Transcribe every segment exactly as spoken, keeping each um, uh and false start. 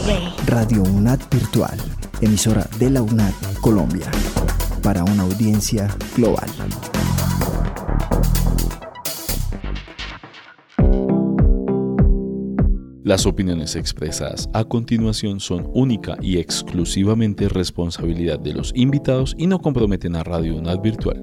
Radio UNAD Virtual, emisora de la UNAD Colombia, para una audiencia global. Las opiniones expresadas a continuación son única y exclusivamente responsabilidad de los invitados y no comprometen a Radio UNAD Virtual.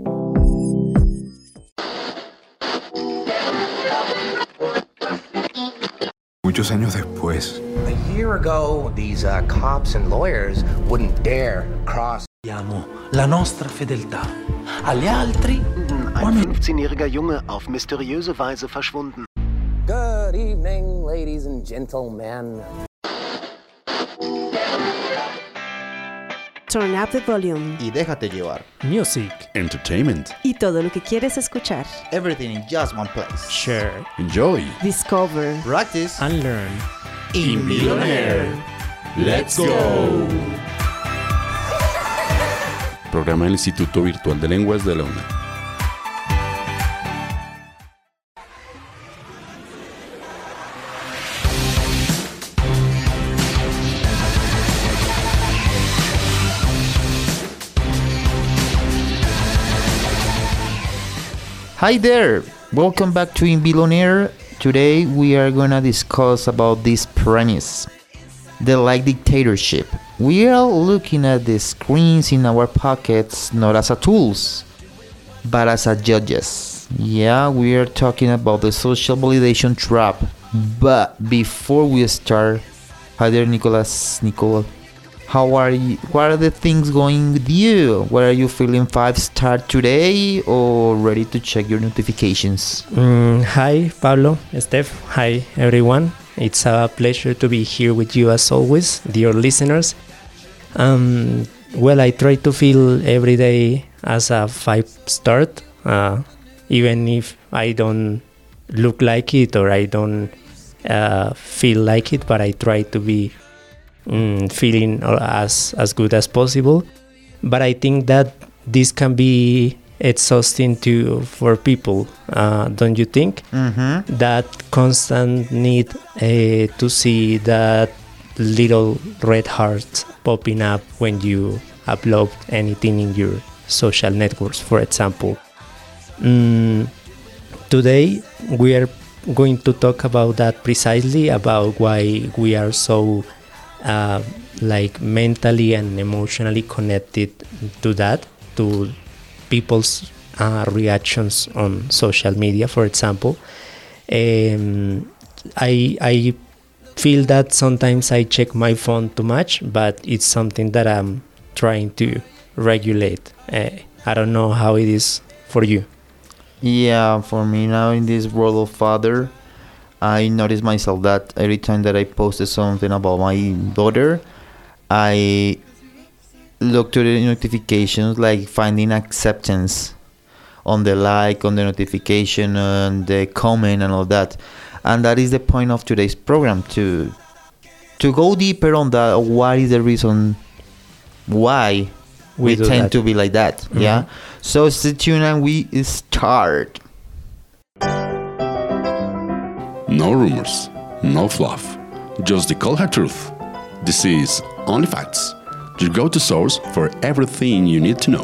Muchos años después. A year ago, these uh, cops and lawyers wouldn't dare cross. Abbiamo la nostra fedeltà. Agli altri. Ein fünfzehnjähriger Junge auf mysteriöse Weise verschwunden. Good evening, ladies and gentlemen. Turn up the volume. Y déjate llevar. Music. Entertainment. Y todo lo que quieres escuchar. Everything in just one place. Share. Enjoy. Discover. Practice. And learn. Inbillionaire. Let's go. Programa del Instituto Virtual de Lenguas de la UNAD. Hi there, welcome back to Inbillionaire. Today we are gonna discuss about this premise, the like dictatorship. We are looking at the screens in our pockets not as a tools, but as a judges. Yeah, we are talking about the social validation trap. But before we start, hi there, Nicolas, Nicole. How are you? What are the things going with you? What are you feeling five star today or ready to check your notifications? Mm, hi, Pablo, Steph. Hi, everyone. It's a pleasure to be here with you as always, dear listeners. Um, well, I try to feel every day as a five star, uh, even if I don't look like it or I don't uh, feel like it, but I try to be Mm, feeling as as good as possible. But I think that this can be exhausting to for people, uh, don't you think? Mm-hmm. That constant need uh, to see that little red heart popping up when you upload anything in your social networks, for example. Mm, today we are going to talk about that precisely, about why we are so Uh, like mentally and emotionally connected to that, to people's uh, reactions on social media, for example. Um, I I feel that sometimes I check my phone too much, but it's something that I'm trying to regulate. Uh, I don't know how it is for you. Yeah, for me now in this world of father, I notice myself that every time that I posted something about my daughter, I look to the notifications, like finding acceptance on the like, on the notification, and the comment and all that. And that is the point of today's program, to to go deeper on that. What is the reason why we, we tend that. to be like that? Mm-hmm. Yeah. So stay tuned and we start. No rumors, no fluff, just the cold hard truth. This is Only Facts, your go-to source for everything you need to know.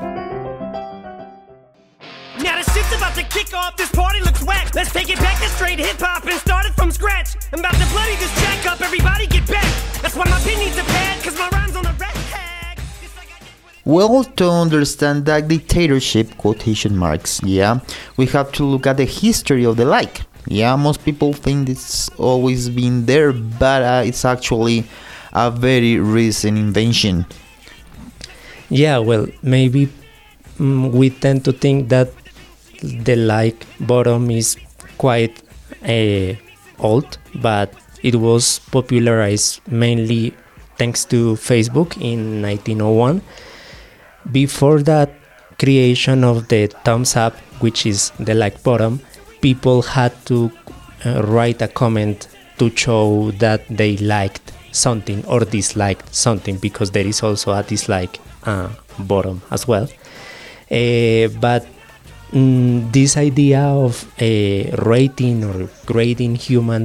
Now the shit's about to kick off, this party looks whack. Let's take it back to straight hip-hop and start it from scratch. I'm about to bloody this jack up, everybody get back. That's why my pin needs a pad, cause my rhyme's on the red tag. Well, to understand that dictatorship, quotation marks, yeah, we have to look at the history of the like. Yeah, most people think it's always been there, but uh, it's actually a very recent invention. Yeah, well, maybe mm, we tend to think that the like button is quite uh, old, but it was popularized mainly thanks to Facebook in nineteen oh one. Before that creation of the thumbs up, which is the like button, people had to uh, write a comment to show that they liked something or disliked something, because there is also a dislike uh, button as well. Uh, but mm, this idea of uh, rating or grading humans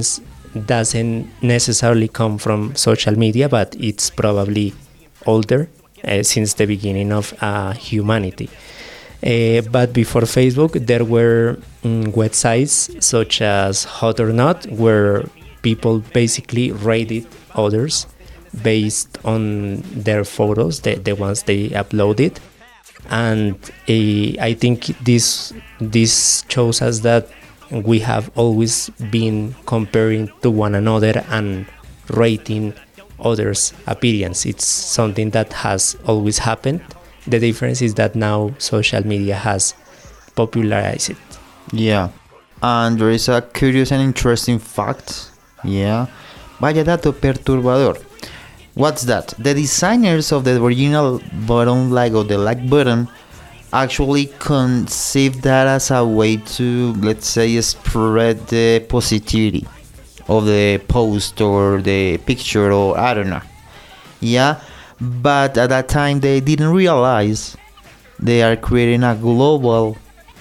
doesn't necessarily come from social media, but it's probably older uh, since the beginning of uh, humanity. Uh, but before Facebook, there were um, websites such as Hot or Not, where people basically rated others based on their photos, the, the ones they uploaded. And uh, I think this this shows us that we have always been comparing to one another and rating others' appearance. It's something that has always happened. The difference is that now social media has popularized it. Yeah, and there is a curious and interesting fact. Yeah, vaya dato perturbador. What's that? The designers of the original button, like of the like button, actually conceived that as a way to, let's say, spread the positivity of the post or the picture, or I don't know. Yeah, but at that time they didn't realize they are creating a global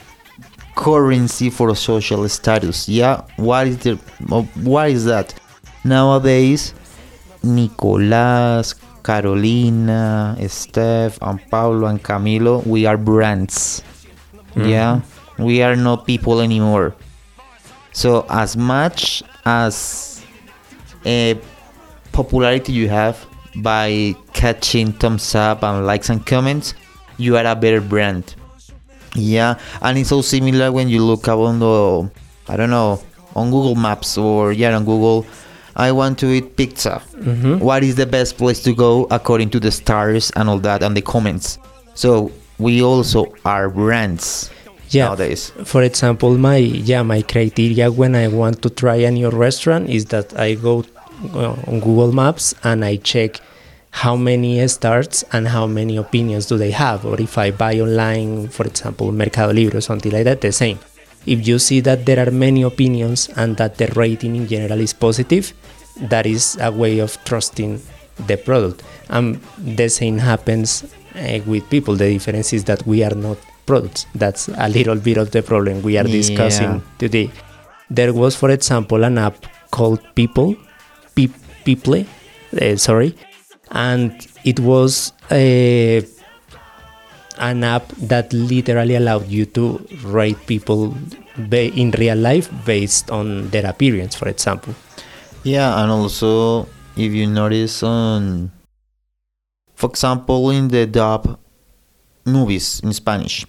currency for social status. Yeah, what is the what is that? Nowadays, Nicolás, Carolina, Steph, and Paulo, and Camilo, we are brands. Mm-hmm. Yeah, we are not people anymore. So as much as a popularity you have by catching thumbs up and likes and comments, you are a better brand. Yeah, and it's so similar when you look up on the, I don't know, on Google Maps, or yeah, on Google, I want to eat pizza. Mm-hmm. What is the best place to go according to the stars and all that and the comments? So we also are brands yeah. nowadays. For example, my yeah my criteria when I want to try a new restaurant is that I go uh, on Google Maps and I check how many stars and how many opinions do they have. Or if I buy online, for example, Mercado Libre or something like that, the same. If you see that there are many opinions and that the rating in general is positive, that is a way of trusting the product. And the same happens uh, with people. The difference is that we are not products. That's a little bit of the problem we are discussing yeah. today. There was, for example, an app called People, Pe- People, uh, sorry, and it was a an app that literally allowed you to rate people ba- in real life based on their appearance, for example. Yeah, and also if you notice on, for example, in the dub movies in Spanish,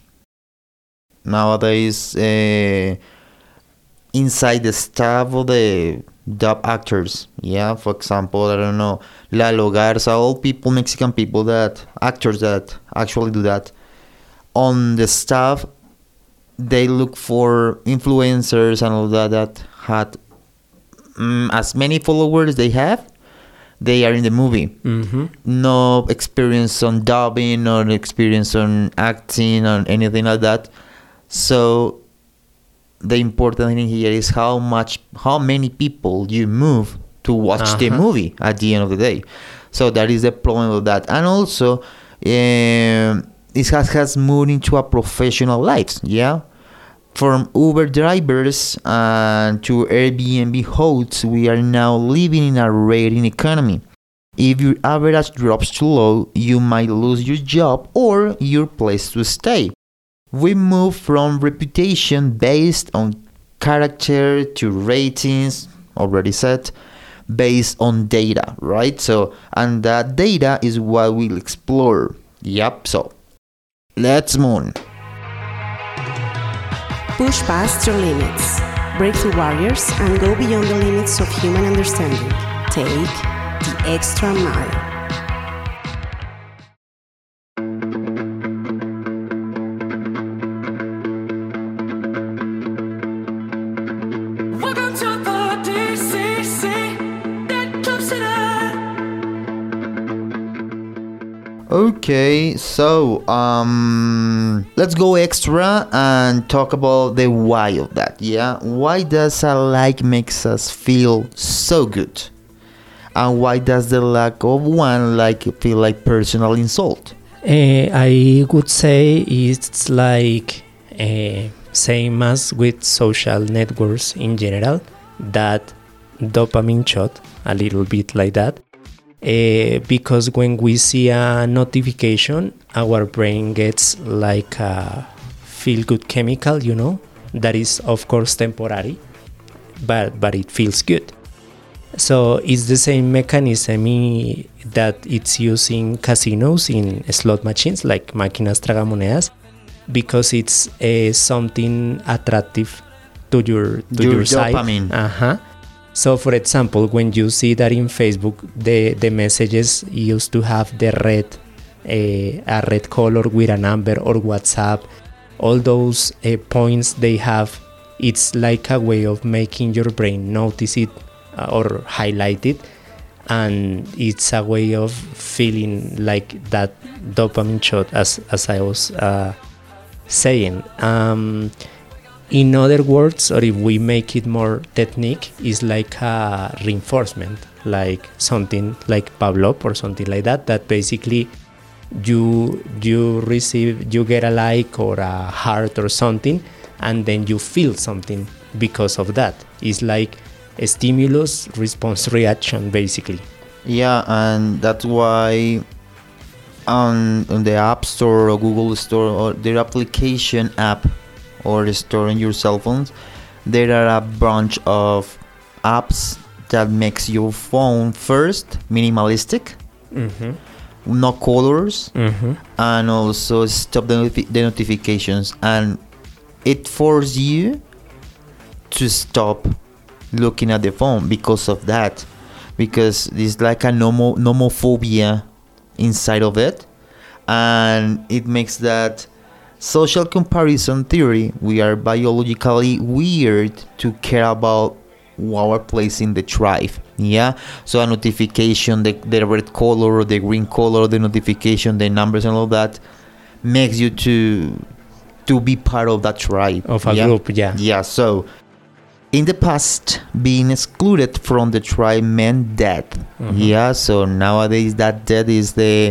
nowadays uh, inside the staff of the dub actors, yeah, for example, I don't know, Lalo Garza, all people, Mexican people, that actors that actually do that. On the staff, they look for influencers and all that that had um, as many followers they have, they are in the movie. Mm-hmm. No experience on dubbing, no experience on acting, or anything like that. So the important thing here is how much, how many people you move to watch uh-huh. the movie at the end of the day. So that is the problem of that. And also, um, it has, has moved into a professional life, yeah? From Uber drivers uh, to Airbnb hosts, we are now living in a rating economy. If your average drops too low, you might lose your job or your place to stay. We move from reputation based on character to ratings, already said, based on data, right? So, and that data is what we'll explore. Yep, so let's move on. Push past your limits, break through barriers, and go beyond the limits of human understanding. Take the extra mile. Okay, so um, let's go extra and talk about the why of that. Yeah, why does a like makes us feel so good, and why does the lack of one like feel like personal insult? Uh, I would say it's like uh, same as with social networks in general, that dopamine shot, a little bit like that. Uh, because when we see a notification, our brain gets like a feel-good chemical, you know, that is of course temporary, but but it feels good. So it's the same mechanism i- that it's used in casinos, in slot machines like máquinas tragamonedas, because it's uh, something attractive to your to Your your side. dopamine. Uh-huh. So, for example, when you see that in Facebook, the, the messages used to have the red, uh, a red color with a number, or WhatsApp, all those uh, points they have, it's like a way of making your brain notice it uh, or highlight it. And it's a way of feeling like that dopamine shot, as, as I was uh, saying. Um, In other words, or if we make it more technique, is like a reinforcement, like something like Pavlov or something like that, that basically you you receive, you get a like or a heart or something, and then you feel something because of that. It's like a stimulus response reaction, basically. Yeah, and that's why on, on the App Store or Google Store or their application app or the store on your cell phones, there are a bunch of apps that makes your phone first minimalistic, Mm-hmm. no colors, Mm-hmm. and also stop the, notifi- the notifications, and it forces you to stop looking at the phone because of that, because it's like a nomo- nomophobia inside of it, and it makes that social comparison theory. We are biologically weird to care about our place in the tribe. Yeah, so a notification, the, the red color, the green color, the notification, the numbers and all that makes you to to be part of that tribe, Of a yeah? group, yeah. Yeah, so in the past, being excluded from the tribe meant death. Mhm. Yeah, so nowadays that death is the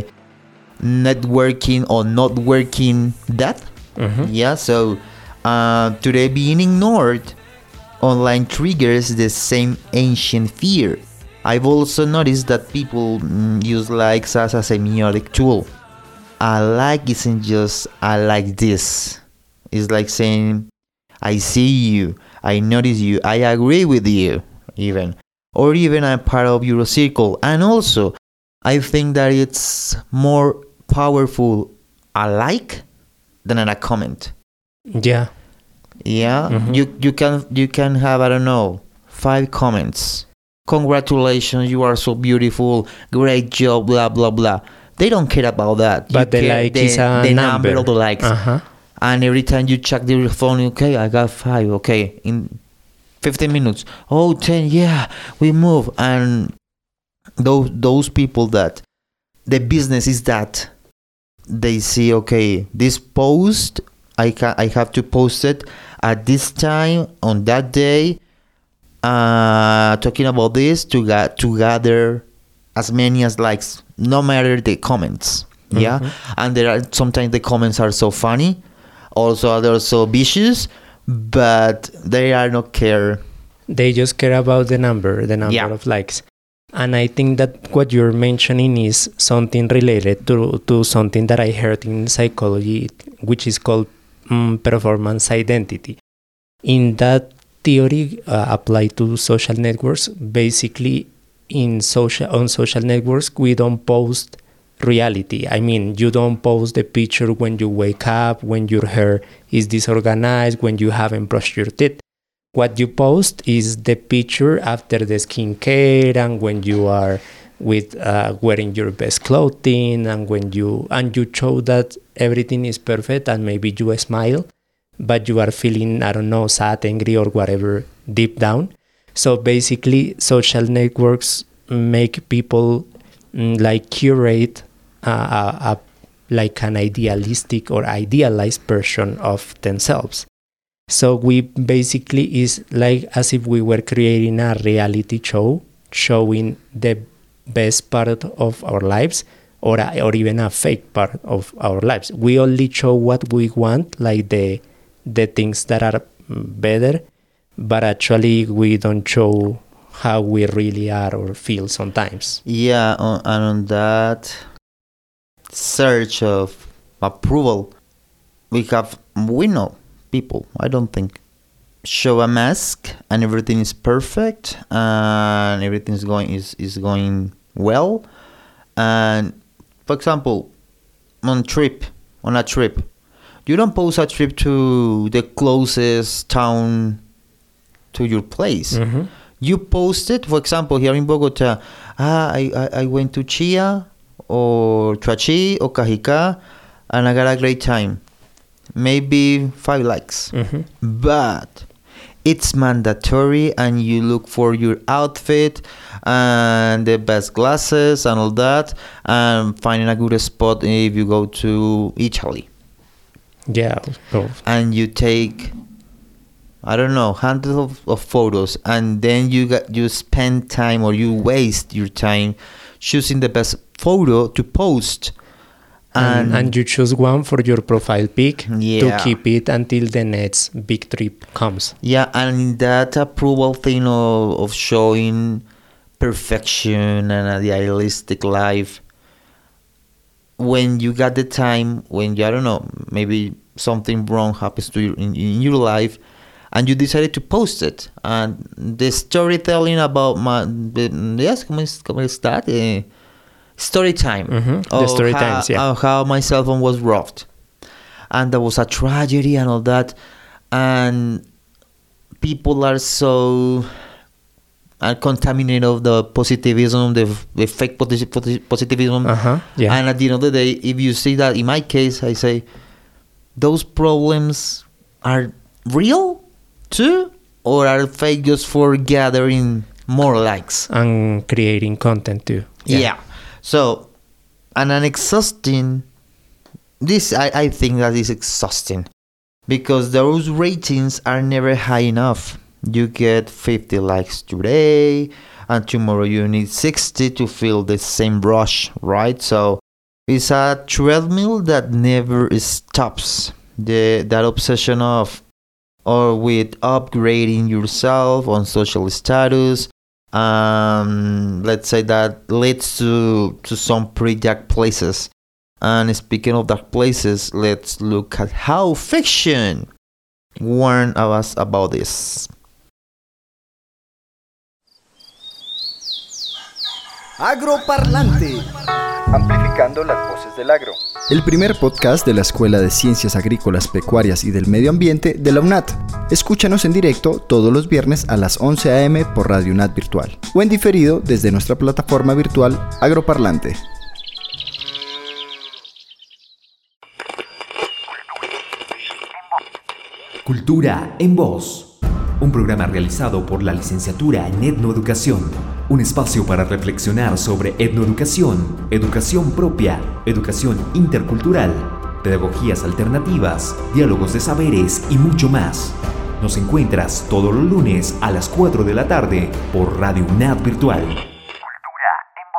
networking or not working death. Mhm. Yeah, so uh, today being ignored online triggers the same ancient fear. I've also noticed that people mm, use likes as a semiotic tool. A like isn't just I like this. It's like saying I see you, I notice you, I agree with you, even. Or even I'm part of your circle. And also, I think that it's more powerful a like than a comment. Yeah. Yeah, Mhm. you you can you can have, I don't know, five comments. Congratulations, you are so beautiful. Great job, blah blah blah. They don't care about that. But You the care like the, is a the number. number of the likes. Uh-huh. And every time you check your phone, okay, I got five. Okay, in fifteen minutes. Oh, ten. Yeah, we move. And those those people that the business is that they see, okay, this post I can I have to post it at this time on that day, uh talking about this to get to gather as many as likes, no matter the comments. Yeah, Mhm. and there are sometimes the comments are so funny, also they're so vicious, but they are not care. They just care about the number, the number Yeah. of likes. And I think that what you're mentioning is something related to, to something that I heard in psychology, which is called um, performance identity. In that theory uh, applied to social networks, basically in social on social networks, we don't post reality. I mean, you don't post the picture when you wake up, when your hair is disorganized, when you haven't brushed your teeth. What you post is the picture after the skincare, and when you are with uh, wearing your best clothing, and when you and you show that everything is perfect, and maybe you smile, but you are feeling, I don't know, sad, angry, or whatever deep down. So basically, social networks make people mm, like curate uh, a, a like an idealistic or idealized version of themselves. So we basically is like as if we were creating a reality show, showing the best part of our lives, or a, or even a fake part of our lives. We only show what we want, like the the things that are better, but actually we don't show how we really are or feel sometimes. Yeah, on, and on that search of approval, we have, we know people, I don't think, show a mask and everything is perfect and everything is going is, is going well. And for example, on trip, on a trip, you don't post a trip to the closest town to your place. Mm-hmm. You post it, for example, here in Bogota, ah, I, I, I went to Chia or Chuachi or Cajica and I got a great time. Maybe five likes. Mm-hmm. But it's mandatory and you look for your outfit and the best glasses and all that and finding a good spot if you go to Italy. Yeah. Oh. And you take, I don't know, hundreds of, of photos, and then you got you spend time or you waste your time choosing the best photo to post. And, and you choose one for your profile pic yeah. to keep it until the next big trip comes. Yeah, and that approval thing of, of showing perfection and the idealistic life, when you got the time, when you, I don't know, maybe something wrong happens to you in, in your life, and you decided to post it, and the storytelling about my, yes, ¿cómo es, cómo está? Eh, story time. Mm-hmm. The story how, times, yeah. How my cell phone was robbed, and there was a tragedy and all that, and people are so uh, contaminated of the positivism, the, the fake posi- positivism. Uh-huh. Yeah. And at the end of the day, if you see that, in my case, I say, those problems are real too, or are fake just for gathering more likes and creating content too. Yeah. yeah. So, and an exhausting. This I, I think that is exhausting because those ratings are never high enough. You get fifty likes today, and tomorrow you need sixty to feel the same rush, right? So it's a treadmill that never stops. The that obsession of or with upgrading yourself on social status, um, let's say that leads to to some pretty dark places. And speaking of dark places, let's look at how fiction warned us about this. Agroparlante. Amplificando las voces del agro. El primer podcast de la Escuela de Ciencias Agrícolas, Pecuarias y del Medio Ambiente de la UNAT. Escúchanos en directo todos los viernes a las once a eme por Radio UNAT Virtual o en diferido desde nuestra plataforma virtual Agroparlante. Cultura en Voz, un programa realizado por la licenciatura en Etnoeducación, un espacio para reflexionar sobre etnoeducación, educación propia, educación intercultural, pedagogías alternativas, diálogos de saberes y mucho más. Nos encuentras todos los lunes a las cuatro de la tarde por Radio UNAT Virtual. Cultura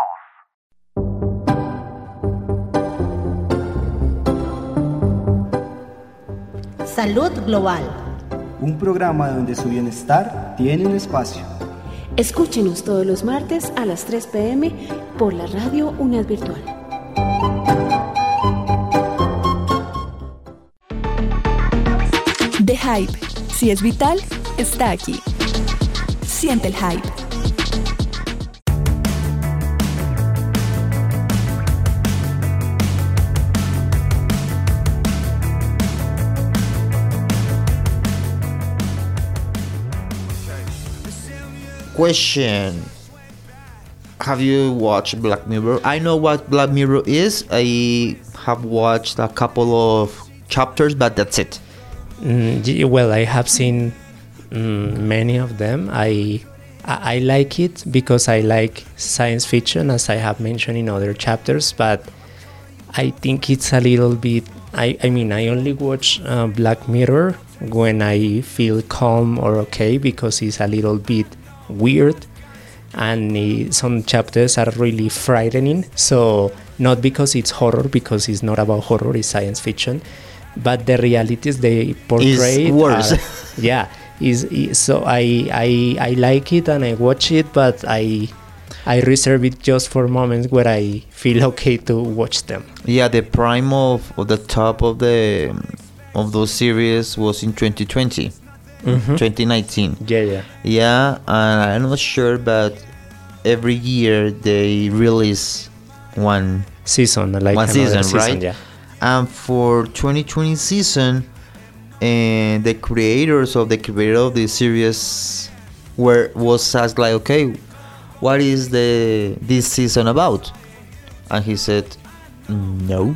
en Voz. Salud Global. Un programa donde su bienestar tiene un espacio. Escúchenos todos los martes a las tres pe eme por la Radio UNAT Virtual. The Hype. Si es vital, está aquí. Siente el hype. Question: have you watched Black Mirror? I know what Black Mirror is. I have watched a couple of chapters, but that's it. Mm, well, I have seen mm, many of them. I, I I like it because I like science fiction, as I have mentioned in other chapters. But I think it's a little bit. I I mean, I only watch uh, Black Mirror when I feel calm or okay, because it's a little bit weird, and uh, some chapters are really frightening. So not because it's horror, because it's not about horror, it's science fiction, but the realities they portray is worse. Are, yeah, is, is so I, I I like it and I watch it, but I I reserve it just for moments where I feel okay to watch them. Yeah, the prime of, of the top of the of those series was in twenty twenty, mm-hmm. twenty nineteen. Yeah, yeah. Yeah, and I'm not sure, but every year they release one season, like one season, season, right? Yeah. And for twenty twenty season, and the creators of the creator of the series were was asked like, okay, what is the this season about? And he said, no.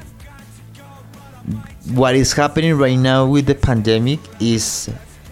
What is happening right now with the pandemic is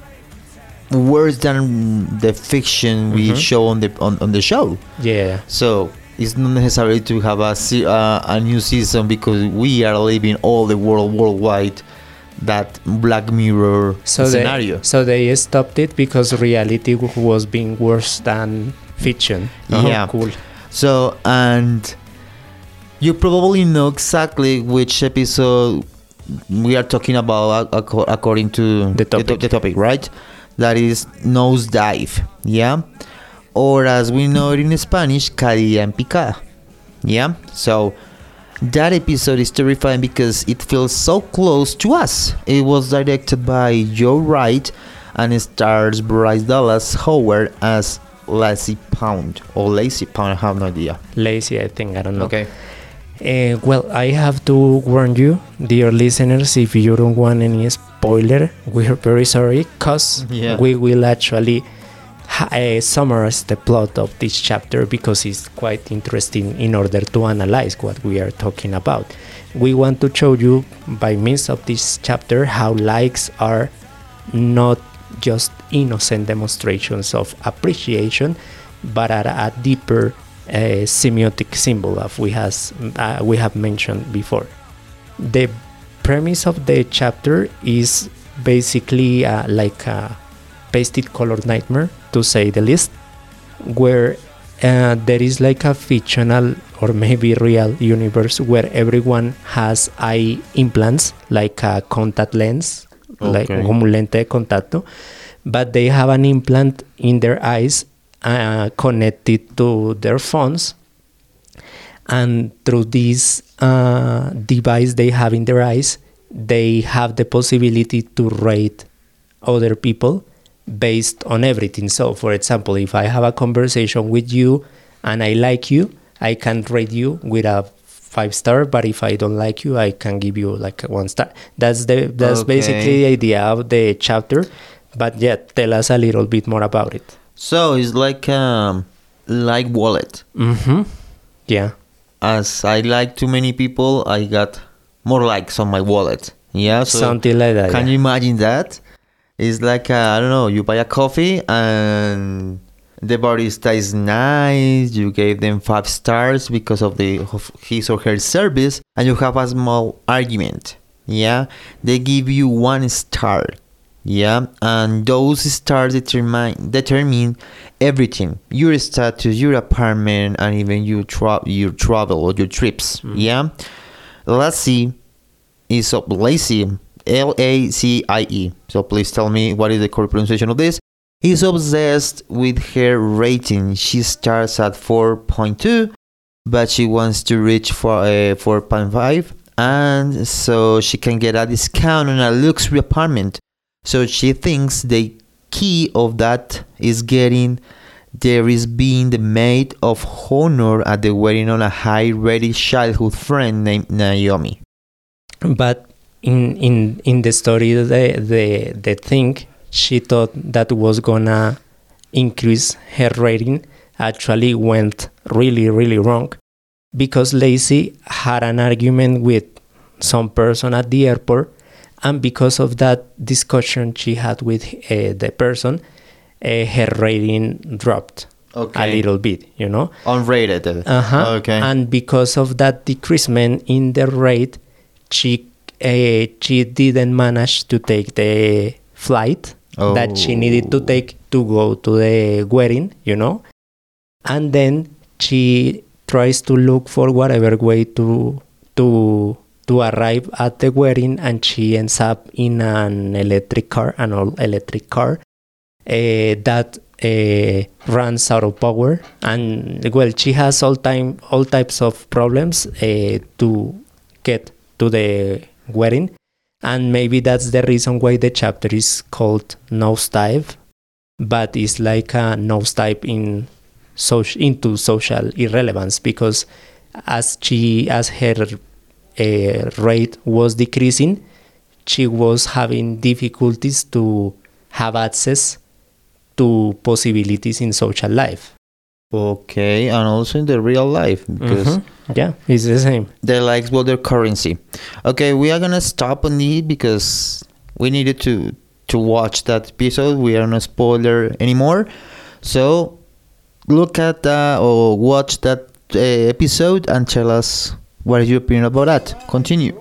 worse than the fiction we Mhm. show on the on, on the show. Yeah. So it's not necessary to have a se- uh, a new season because we are living all the world worldwide that Black Mirror So scenario. they so they stopped it because reality w- was being worse than fiction. Oh, Yeah. cool. So, and you probably know exactly which episode we are talking about ac- according to The topic. the, the topic, right? That is Nosedive, yeah? Or as we know it in Spanish, Caída en Picada, yeah? So, that episode is terrifying because it feels so close to us. It was directed by Joe Wright and it stars Bryce Dallas Howard as Lazy Pound or Lazy Pound. I have no idea. Lazy, I think. I don't know. Okay. Uh, well, I have to warn you, dear listeners, if you don't want any spoiler, we're very sorry, because Yeah. we will actually ha- uh, summarize the plot of this chapter because it's quite interesting in order to analyze what we are talking about. We want to show you by means of this chapter how likes are not just innocent demonstrations of appreciation, but are a deeper uh, semiotic symbol of we has uh, we have mentioned before. The premise of the chapter is basically uh, like a pasted colored nightmare, to say the least, where uh, there is like a fictional or maybe real universe where everyone has eye implants, like a contact lens, like Okay. como un lente de contacto, but they have an implant in their eyes uh, connected to their phones, and through this uh, device they have in their eyes, they have the possibility to rate other people based on everything. So, for example, if I have a conversation with you and I like you, I can rate you with a five star, but if I don't like you, I can give you like a one star. That's the that's Okay. basically the idea of the chapter. But yeah, tell us a little bit more about it. So it's like um like wallet. Mm-hmm. Yeah. As I like too many people, I got more likes on my wallet. Yeah. So Something like that. can yeah. you imagine that? It's like uh, I don't know. You buy a coffee and the barista is nice. You gave them five stars because of the of his or her service, and you have a small argument. Yeah, they give you one star. Yeah, and those stars determine determine everything: your status, your apartment, and even your tra- your travel or your trips. Mm. Yeah, Lazy is of lazy, L A C I E. So please tell me what is the correct pronunciation of this. He's obsessed with her rating. She starts at four point two, but she wants to reach for uh, four point five, and so she can get a discount on a luxury apartment. So she thinks the key of that is getting there is being the maid of honor at the wedding of a high-rated childhood friend named Naomi. But in in in the story, the the the thing she thought that was gonna increase her rating actually went really really wrong, because Lacey had an argument with some person at the airport, and because of that discussion she had with uh, the person, uh, her rating dropped Okay. a little bit, you know. Unrated. Uh-huh. Okay. And because of that decreasement in the rate, she uh, she didn't manage to take the flight that she needed to take to go to the wedding, you know. And then she tries to look for whatever way to to to arrive at the wedding, and she ends up in an electric car, an all electric car, uh, that uh, runs out of power, and well, she has all time all types of problems uh, to get to the wedding, and maybe that's the reason why the chapter is called Nosedive, but it's like a nosedive in social into social irrelevance, because as she as her uh, rate was decreasing, she was having difficulties to have access to possibilities in social life. Okay, and also in the real life, because mm-hmm. yeah, it's the same. Their likes were their currency. Okay, we are gonna stop on it because we needed to to watch that episode. We are not spoiler anymore, so look at uh, or watch that uh, episode and tell us what is your opinion about that. Continue.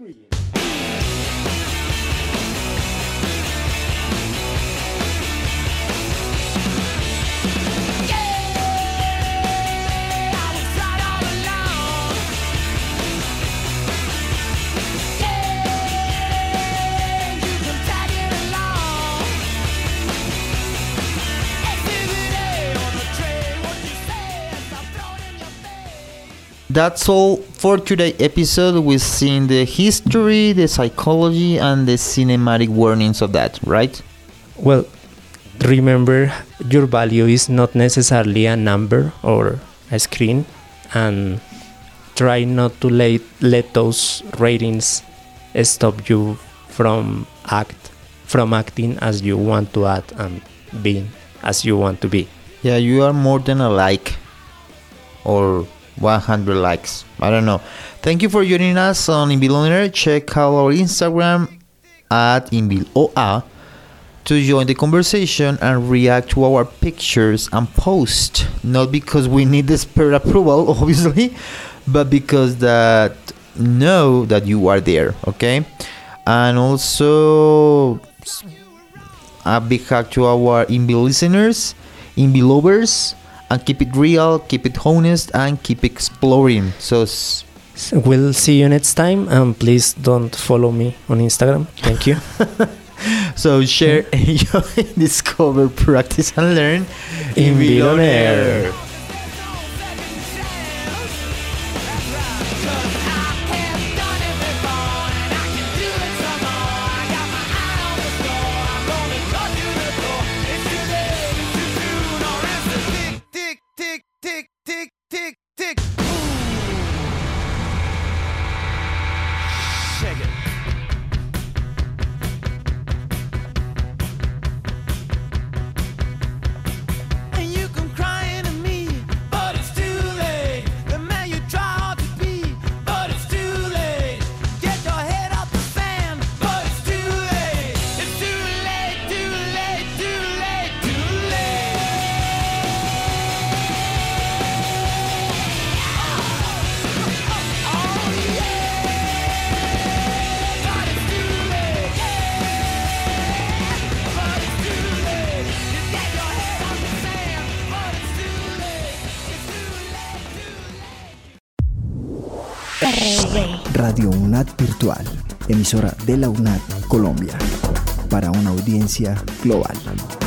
That's all for today's episode. We've seen the history, the psychology, and the cinematic warnings of that, right? Well, remember, your value is not necessarily a number or a screen, and try not to let, let those ratings stop you from act from acting as you want to act and being as you want to be. Yeah, you are more than a like or one hundred likes. I don't know. Thank you for joining us on Inbillionaire. Check out our Instagram at Inbiloa to join the conversation and react to our pictures and post. Not because we need the spirit approval, obviously, but because that know that you are there, okay? And also a big hug to our Inbil listeners, Inbil lovers. And keep it real, keep it honest, and keep exploring. So, s- we'll see you next time. And please don't follow me on Instagram. Thank you. So share, enjoy, discover, practice, and learn in Billionaire. Radio UNAD Virtual, emisora de la UNAD Colombia, para una audiencia global.